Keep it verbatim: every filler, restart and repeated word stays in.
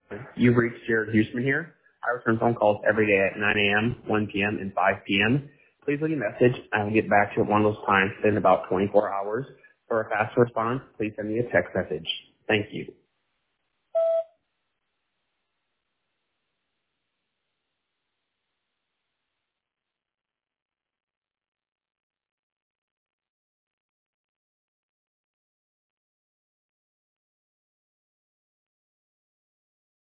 You've reached Jared Huseman here. I return phone calls every day at nine a.m., one p.m., and five p.m. Please leave a message, and I will get back to you at one of those times within about twenty-four hours. For a fast response, please send me a text message. Thank you.